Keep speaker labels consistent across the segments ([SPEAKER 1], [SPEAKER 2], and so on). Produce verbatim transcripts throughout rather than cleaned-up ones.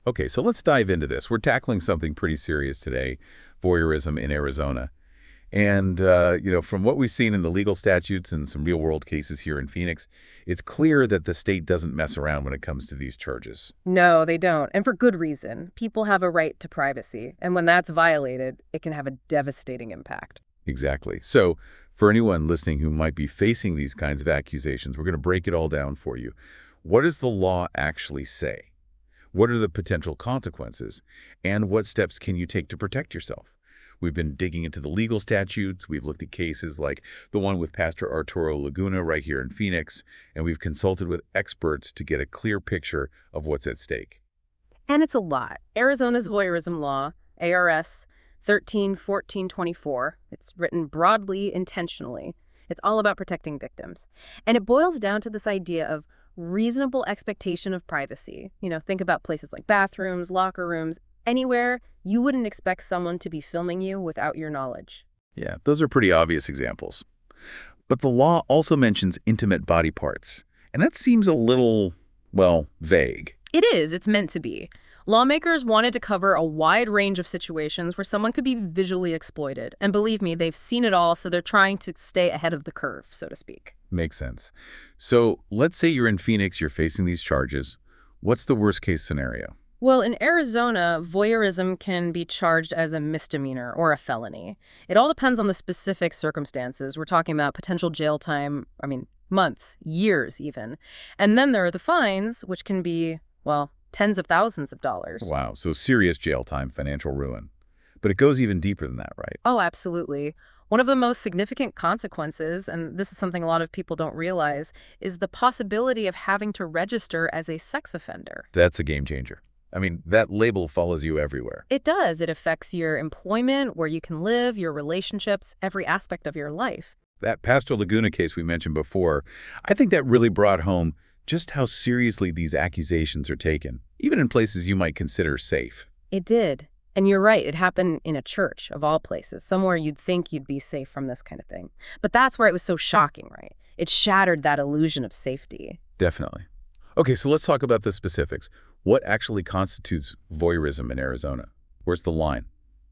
[SPEAKER 1] Okay, so let's dive into this. We're tackling something pretty serious today, voyeurism in Arizona. And, uh, you know, from what we've seen in the legal statutes and some real-world cases here in Phoenix, it's clear that the state doesn't mess around when it comes to these charges.
[SPEAKER 2] No, they don't. And for good reason. People have a right to privacy. And when that's violated, it can have a devastating impact.
[SPEAKER 1] Exactly. So for anyone listening who might be facing these kinds of accusations, we're going to break it all down for you. What does the law actually say? What are the potential consequences? And what steps can you take to protect yourself? We've been digging into the legal statutes. We've looked at cases like the one with Pastor Arturo Laguna right here in Phoenix, and we've consulted with experts to get a clear picture of what's at stake.
[SPEAKER 2] And it's a lot. Arizona's voyeurism law, A R S thirteen fourteen twenty-four, it's written broadly, intentionally. It's all about protecting victims. And it boils down to this idea of reasonable expectation of privacy. You know, think about places like bathrooms, locker rooms, anywhere you wouldn't expect someone to be filming you without your knowledge.
[SPEAKER 1] Yeah, those are pretty obvious examples. But the law also mentions intimate body parts, and that seems a little, well, vague.
[SPEAKER 2] It is. It's meant to be. Lawmakers wanted to cover a wide range of situations where someone could be visually exploited. And believe me, they've seen it all, so they're trying to stay ahead of the curve, so to speak.
[SPEAKER 1] Makes sense. So let's say you're in Phoenix, you're facing these charges. What's the worst case scenario?
[SPEAKER 2] Well, in Arizona, voyeurism can be charged as a misdemeanor or a felony. It all depends on the specific circumstances. We're talking about potential jail time, I mean, months, years even. And then there are the fines, which can be, well, tens of thousands of dollars.
[SPEAKER 1] Wow, so serious jail time, financial ruin. But it goes even deeper than that, right?
[SPEAKER 2] Oh, absolutely. One of the most significant consequences, and this is something a lot of people don't realize, is the possibility of having to register as a sex offender.
[SPEAKER 1] That's a game changer. I mean, that label follows you everywhere.
[SPEAKER 2] It does. It affects your employment, where you can live, your relationships, every aspect of your life.
[SPEAKER 1] That Pastor Laguna case we mentioned before, I think that really brought home just how seriously these accusations are taken, even in places you might consider safe.
[SPEAKER 2] It did. And you're right, it happened in a church, of all places, somewhere you'd think you'd be safe from this kind of thing. But that's where it was so shocking, right? It shattered that illusion of safety.
[SPEAKER 1] Definitely. Okay, so let's talk about the specifics. What actually constitutes voyeurism in Arizona? Where's the line?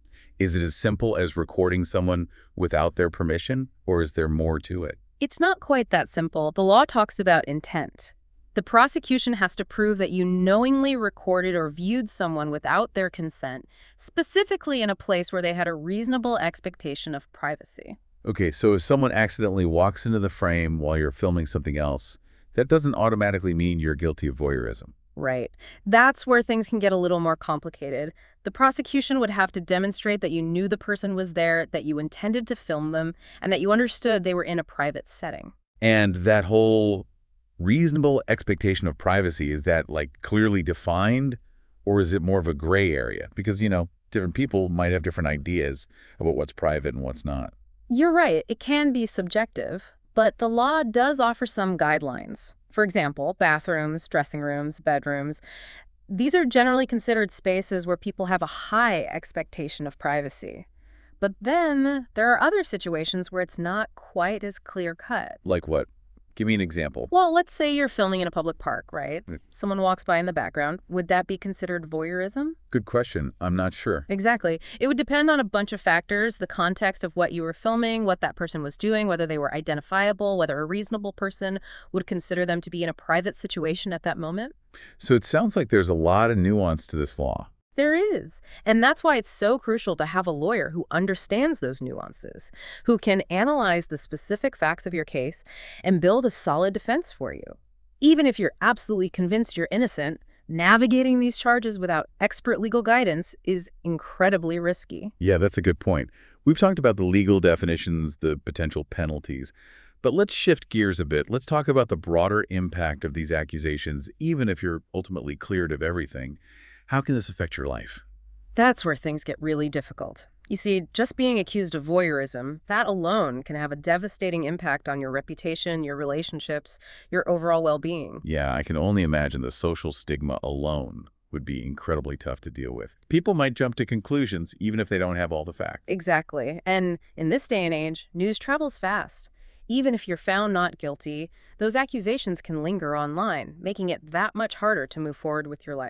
[SPEAKER 1] Is it as simple as recording someone without their permission, or is there more to it?
[SPEAKER 2] It's not quite that simple. The law talks about intent. The prosecution has to prove that you knowingly recorded or viewed someone without their consent, specifically in a place where they had a reasonable expectation of privacy.
[SPEAKER 1] Okay, so if someone accidentally walks into the frame while you're filming something else, that doesn't automatically mean you're guilty of voyeurism.
[SPEAKER 2] Right. That's where things can get a little more complicated. The prosecution would have to demonstrate that you knew the person was there, that you intended to film them, and that you understood they were in a private setting.
[SPEAKER 1] And that whole reasonable expectation of privacy, is that like clearly defined, or is it more of a gray area? Because, you know, different people might have different ideas about what's private and what's not.
[SPEAKER 2] You're right. It can be subjective, but the law does offer some guidelines. For example, bathrooms, dressing rooms, bedrooms. These are generally considered spaces where people have a high expectation of privacy. But then there are other situations where it's not quite as clear-cut.
[SPEAKER 1] Like what? Give me an example.
[SPEAKER 2] Well, let's say you're filming in a public park, right?
[SPEAKER 1] Mm.
[SPEAKER 2] Someone walks by in the background. Would that be considered voyeurism?
[SPEAKER 1] Good question. I'm not sure.
[SPEAKER 2] Exactly. It would depend on a bunch of factors, the context of what you were filming, what that person was doing, whether they were identifiable, whether a reasonable person would consider them to be in a private situation at that moment.
[SPEAKER 1] So it sounds like there's a lot of nuance to this law.
[SPEAKER 2] There is. And that's why it's so crucial to have a lawyer who understands those nuances, who can analyze the specific facts of your case and build a solid defense for you. Even if you're absolutely convinced you're innocent, navigating these charges without expert legal guidance is incredibly risky.
[SPEAKER 1] Yeah, that's a good point. We've talked about the legal definitions, the potential penalties. But let's shift gears a bit. Let's talk about the broader impact of these accusations, even if you're ultimately cleared of everything. How can this affect your life?
[SPEAKER 2] That's where things get really difficult. You see, just being accused of voyeurism, that alone can have a devastating impact on your reputation, your relationships, your overall well-being.
[SPEAKER 1] Yeah, I can only imagine the social stigma alone would be incredibly tough to deal with. People might jump to conclusions even if they don't have all the facts.
[SPEAKER 2] Exactly. And in this day and age, news travels fast. Even if you're found not guilty, those accusations can linger online, making it that much harder to move forward with your life.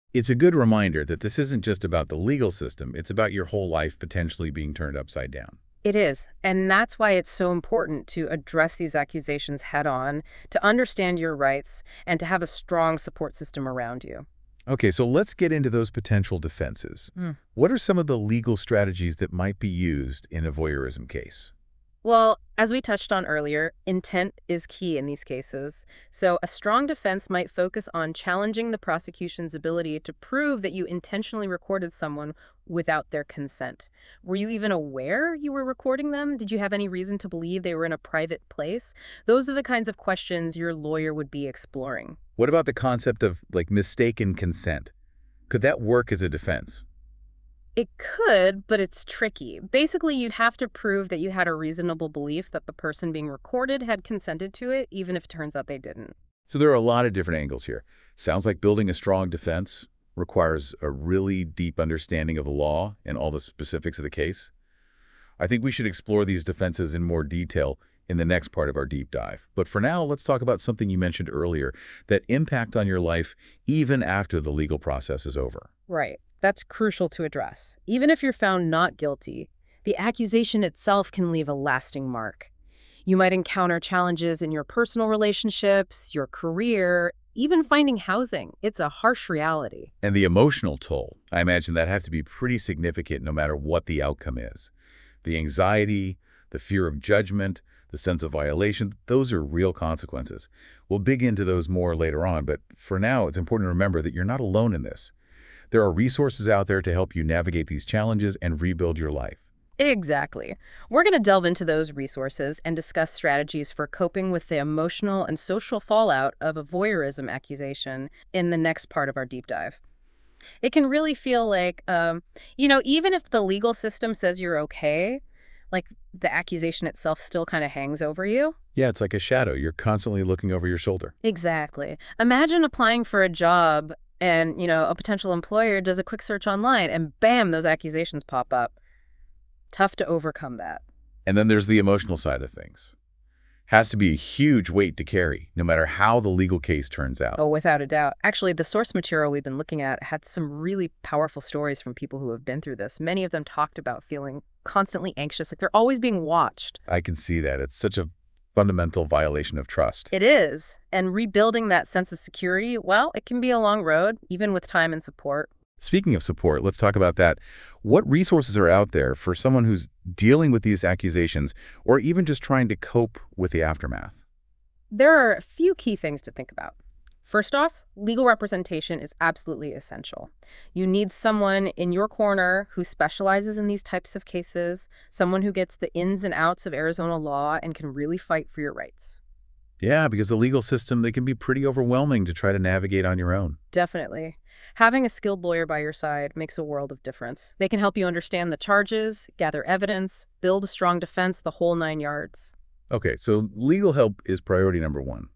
[SPEAKER 1] It's a good reminder that this isn't just about the legal system, it's about your whole life potentially being turned upside down.
[SPEAKER 2] It is, and that's why it's so important to address these accusations head on, to understand your rights, and to have a strong support system around you.
[SPEAKER 1] Okay, so let's get into those potential defenses.
[SPEAKER 2] Mm.
[SPEAKER 1] What are some of the legal strategies that might be used in a voyeurism case?
[SPEAKER 2] Well, as we touched on earlier, intent is key in these cases. So a strong defense might focus on challenging the prosecution's ability to prove that you intentionally recorded someone without their consent. Were you even aware you were recording them? Did you have any reason to believe they were in a private place? Those are the kinds of questions your lawyer would be exploring.
[SPEAKER 1] What about the concept of, like, mistaken consent? Could that work as a defense?
[SPEAKER 2] It could, but it's tricky. Basically, you'd have to prove that you had a reasonable belief that the person being recorded had consented to it, even if it turns out they didn't.
[SPEAKER 1] So there are a lot of different angles here. Sounds like building a strong defense requires a really deep understanding of the law and all the specifics of the case. I think we should explore these defenses in more detail in the next part of our deep dive. But for now, let's talk about something you mentioned earlier, that impact on your life even after the legal process is over.
[SPEAKER 2] Right. That's crucial to address. Even if you're found not guilty, the accusation itself can leave a lasting mark. You might encounter challenges in your personal relationships, your career, even finding housing. It's a harsh reality.
[SPEAKER 1] And the emotional toll, I imagine that have to be pretty significant no matter what the outcome is. The anxiety, the fear of judgment, the sense of violation, those are real consequences. We'll dig into those more later on, but for now, it's important to remember that you're not alone in this. There are resources out there to help you navigate these challenges and rebuild your life.
[SPEAKER 2] Exactly. We're going to delve into those resources and discuss strategies for coping with the emotional and social fallout of a voyeurism accusation in the next part of our deep dive. It can really feel like, um, you know, even if the legal system says you're okay, like the accusation itself still kind of hangs over you.
[SPEAKER 1] Yeah, it's like a shadow. You're constantly looking over your shoulder.
[SPEAKER 2] Exactly. Imagine applying for a job and, you know, a potential employer does a quick search online and bam, those accusations pop up. Tough to overcome that.
[SPEAKER 1] And then there's the emotional side of things. Has to be a huge weight to carry, no matter how the legal case turns out.
[SPEAKER 2] Oh, without a doubt. Actually, the source material we've been looking at had some really powerful stories from people who have been through this. Many of them talked about feeling constantly anxious, like they're always being watched.
[SPEAKER 1] I can see that. It's such a fundamental violation of trust.
[SPEAKER 2] It is. And rebuilding that sense of security, well, it can be a long road, even with time and support.
[SPEAKER 1] Speaking of support, let's talk about that. What resources are out there for someone who's dealing with these accusations or even just trying to cope with the aftermath?
[SPEAKER 2] There are a few key things to think about. First off, legal representation is absolutely essential. You need someone in your corner who specializes in these types of cases, someone who gets the ins and outs of Arizona law and can really fight for your rights.
[SPEAKER 1] Yeah, because the legal system, they can be pretty overwhelming to try to navigate on your own.
[SPEAKER 2] Definitely. Having a skilled lawyer by your side makes a world of difference. They can help you understand the charges, gather evidence, build a strong defense, the whole nine yards.
[SPEAKER 1] Okay, so legal help is priority number one.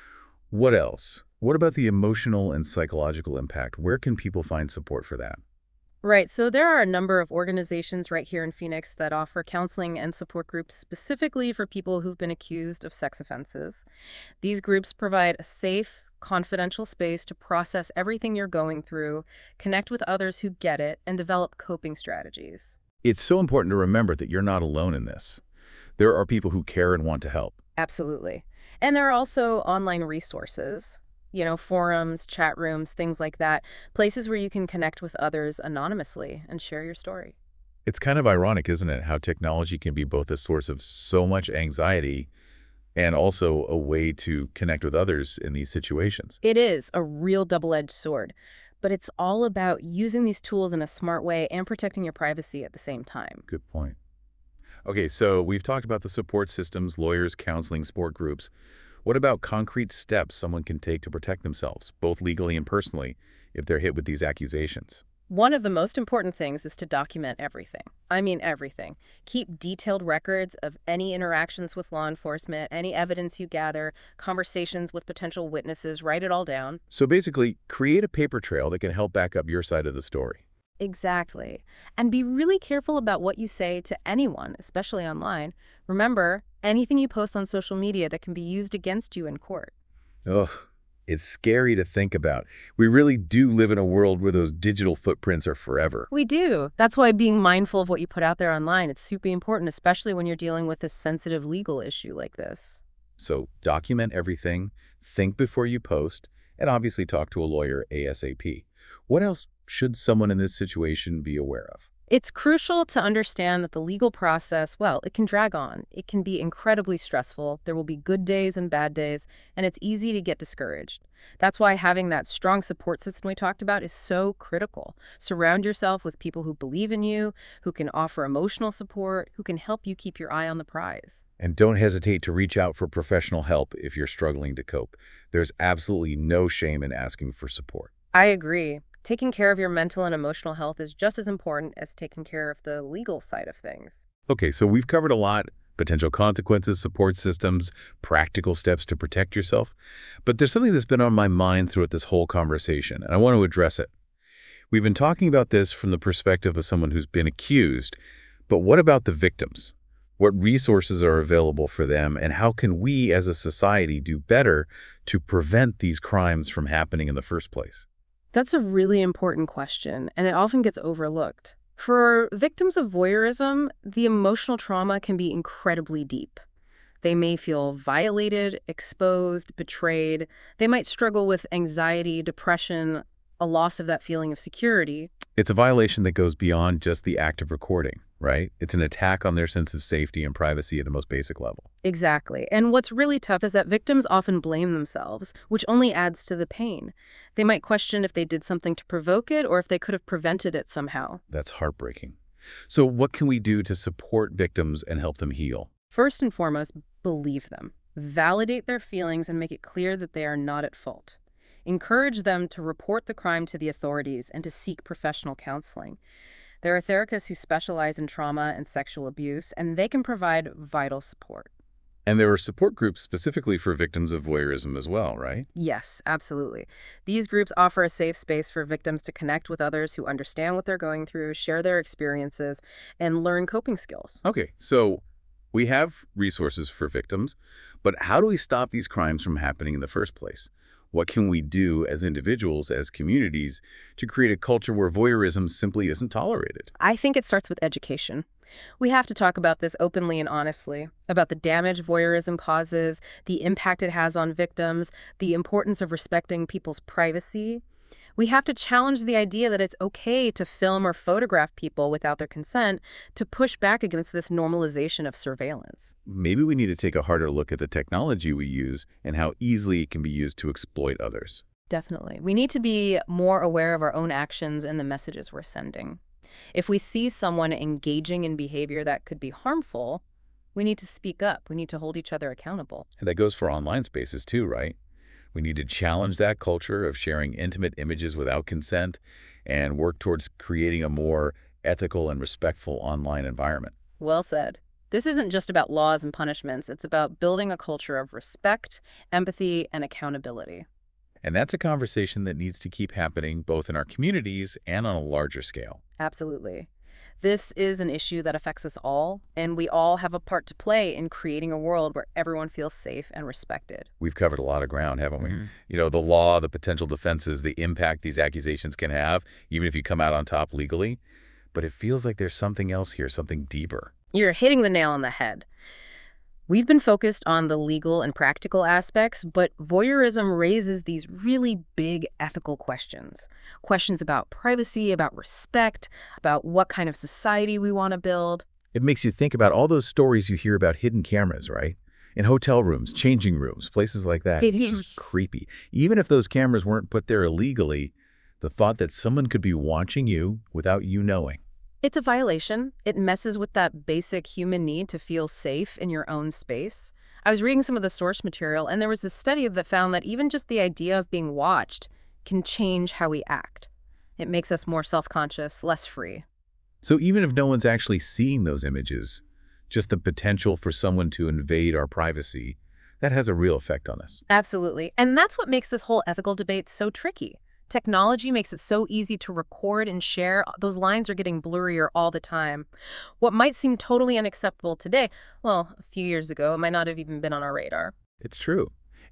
[SPEAKER 1] What else? What about the emotional and psychological impact? Where can people find support for that?
[SPEAKER 2] Right, so there are a number of organizations right here in Phoenix that offer counseling and support groups specifically for people who've been accused of sex offenses. These groups provide a safe, confidential space to process everything you're going through, connect with others who get it, and develop coping strategies.
[SPEAKER 1] It's so important to remember that you're not alone in this. There are people who care and want to help.
[SPEAKER 2] Absolutely. And there are also online resources. You know, forums, chat rooms, things like that, places where you can connect with others anonymously and share your story.
[SPEAKER 1] It's kind of ironic, isn't it, how technology can be both a source of so much anxiety and also a way to connect with others in these situations.
[SPEAKER 2] It is a real double-edged sword, but it's all about using these tools in a smart way and protecting your privacy at the same time.
[SPEAKER 1] Good point. Okay, so we've talked about the support systems, lawyers, counseling, support groups. What about concrete steps someone can take to protect themselves, both legally and personally, if they're hit with these accusations?
[SPEAKER 2] One of the most important things is to document everything. I mean everything. Keep detailed records of any interactions with law enforcement, any evidence you gather, conversations with potential witnesses, write it all down.
[SPEAKER 1] So basically, create a paper trail that can help back up your side of the story.
[SPEAKER 2] Exactly. And be really careful about what you say to anyone, especially online. Remember, anything you post on social media that can be used against you in court.
[SPEAKER 1] Ugh, It's scary to think about. We really do live in a world where those digital footprints are forever.
[SPEAKER 2] We do. That's why being mindful of what you put out there online, it's super important, especially when you're dealing with a sensitive legal issue like this.
[SPEAKER 1] So document everything, think before you post, and obviously talk to a lawyer ASAP. What else should someone in this situation be aware of?
[SPEAKER 2] It's crucial to understand that the legal process, well, it can drag on. It can be incredibly stressful. There will be good days and bad days, and it's easy to get discouraged. That's why having that strong support system we talked about is so critical. Surround yourself with people who believe in you, who can offer emotional support, who can help you keep your eye on the prize.
[SPEAKER 1] And don't hesitate to reach out for professional help if you're struggling to cope. There's absolutely no shame in asking for support.
[SPEAKER 2] I agree. Taking care of your mental and emotional health is just as important as taking care of the legal side of things.
[SPEAKER 1] Okay, so we've covered a lot: potential consequences, support systems, practical steps to protect yourself. But there's something that's been on my mind throughout this whole conversation, and I want to address it. We've been talking about this from the perspective of someone who's been accused, but what about the victims? What resources are available for them, and how can we as a society do better to prevent these crimes from happening in the first place?
[SPEAKER 2] That's a really important question, and it often gets overlooked. For victims of voyeurism, the emotional trauma can be incredibly deep. They may feel violated, exposed, betrayed. They might struggle with anxiety, depression, a loss of that feeling of security.
[SPEAKER 1] It's a violation that goes beyond just the act of recording, right? It's an attack on their sense of safety and privacy at the most basic level.
[SPEAKER 2] Exactly. And what's really tough is that victims often blame themselves, which only adds to the pain. They might question if they did something to provoke it or if they could have prevented it somehow.
[SPEAKER 1] That's heartbreaking. So what can we do to support victims and help them heal?
[SPEAKER 2] First and foremost, believe them. Validate their feelings and make it clear that they are not at fault. Encourage them to report the crime to the authorities and to seek professional counseling. There are therapists who specialize in trauma and sexual abuse, and they can provide vital support.
[SPEAKER 1] And there are support groups specifically for victims of voyeurism as well, right?
[SPEAKER 2] Yes, absolutely. These groups offer a safe space for victims to connect with others who understand what they're going through, share their experiences, and learn coping skills.
[SPEAKER 1] Okay, so we have resources for victims, but how do we stop these crimes from happening in the first place? What can we do as individuals, as communities, to create a culture where voyeurism simply isn't tolerated?
[SPEAKER 2] I think it starts with education. We have to talk about this openly and honestly, about the damage voyeurism causes, the impact it has on victims, the importance of respecting people's privacy. We have to challenge the idea that it's okay to film or photograph people without their consent, to push back against this normalization of surveillance.
[SPEAKER 1] Maybe we need to take a harder look at the technology we use and how easily it can be used to exploit others.
[SPEAKER 2] Definitely. We need to be more aware of our own actions and the messages we're sending. If we see someone engaging in behavior that could be harmful, we need to speak up. We need to hold each other accountable.
[SPEAKER 1] And that goes for online spaces too, right? We need to challenge that culture of sharing intimate images without consent and work towards creating a more ethical and respectful online environment.
[SPEAKER 2] Well said. This isn't just about laws and punishments. It's about building a culture of respect, empathy, and accountability.
[SPEAKER 1] And that's a conversation that needs to keep happening both in our communities and on a larger scale.
[SPEAKER 2] Absolutely. This is an issue that affects us all, and we all have a part to play in creating a world where everyone feels safe and respected.
[SPEAKER 1] We've covered a lot of ground, haven't we?
[SPEAKER 2] Mm-hmm.
[SPEAKER 1] You know, the law, the potential defenses, the impact these accusations can have, even if you come out on top legally. But it feels like there's something else here, something deeper.
[SPEAKER 2] You're hitting the nail on the head. We've been focused on the legal and practical aspects, but voyeurism raises these really big ethical questions. Questions about privacy, about respect, about what kind of society we want to build.
[SPEAKER 1] It makes you think about all those stories you hear about hidden cameras, right? In hotel rooms, changing rooms, places like that.
[SPEAKER 2] It
[SPEAKER 1] it's
[SPEAKER 2] is.
[SPEAKER 1] just creepy. Even if those cameras weren't put there illegally, the thought that someone could be watching you without you knowing.
[SPEAKER 2] It's a violation. It messes with that basic human need to feel safe in your own space. I was reading some of the source material, and there was a study that found that even just the idea of being watched can change how we act. It makes us more self-conscious, less free.
[SPEAKER 1] So even if no one's actually seeing those images, just the potential for someone to invade our privacy, that has a real effect on us.
[SPEAKER 2] Absolutely. And that's what makes this whole ethical debate so tricky. Technology makes it so easy to record and share. Those lines are getting blurrier all the time. What might seem totally unacceptable today, well, a few years ago, it might not have even been on our radar.
[SPEAKER 1] It's true.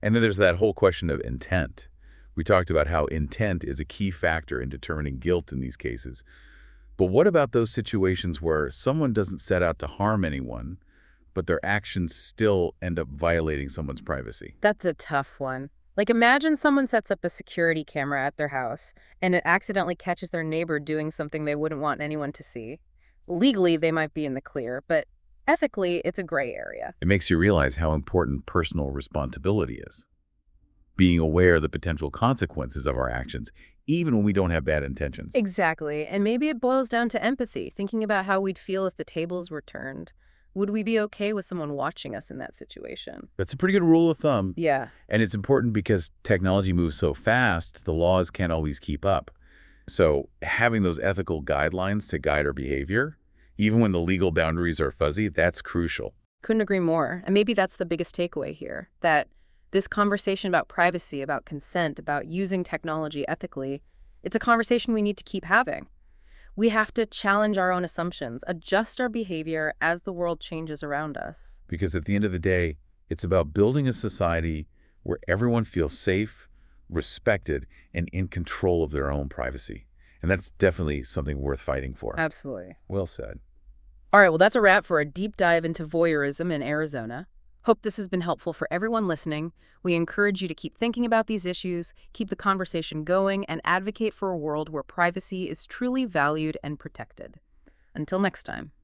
[SPEAKER 1] And then there's that whole question of intent. We talked about how intent is a key factor in determining guilt in these cases. But what about those situations where someone doesn't set out to harm anyone, but their actions still end up violating someone's privacy?
[SPEAKER 2] That's a tough one. Like, imagine someone sets up a security camera at their house and it accidentally catches their neighbor doing something they wouldn't want anyone to see. Legally, they might be in the clear, but ethically, it's a gray area.
[SPEAKER 1] It makes you realize how important personal responsibility is. Being aware of the potential consequences of our actions, even when we don't have bad intentions.
[SPEAKER 2] Exactly. And maybe it boils down to empathy, thinking about how we'd feel if the tables were turned. Would we be okay with someone watching us in that situation?
[SPEAKER 1] That's a pretty good rule of thumb.
[SPEAKER 2] Yeah.
[SPEAKER 1] And it's important because technology moves so fast, the laws can't always keep up. So having those ethical guidelines to guide our behavior, even when the legal boundaries are fuzzy, that's crucial.
[SPEAKER 2] Couldn't agree more. And maybe that's the biggest takeaway here, that this conversation about privacy, about consent, about using technology ethically, it's a conversation we need to keep having. We have to challenge our own assumptions, adjust our behavior as the world changes around us.
[SPEAKER 1] Because at the end of the day, it's about building a society where everyone feels safe, respected, and in control of their own privacy. And that's definitely something worth fighting for.
[SPEAKER 2] Absolutely.
[SPEAKER 1] Well said.
[SPEAKER 2] All right, well, that's a wrap for a deep dive into voyeurism in Arizona. Hope this has been helpful for everyone listening. We encourage you to keep thinking about these issues, keep the conversation going, and advocate for a world where privacy is truly valued and protected. Until next time.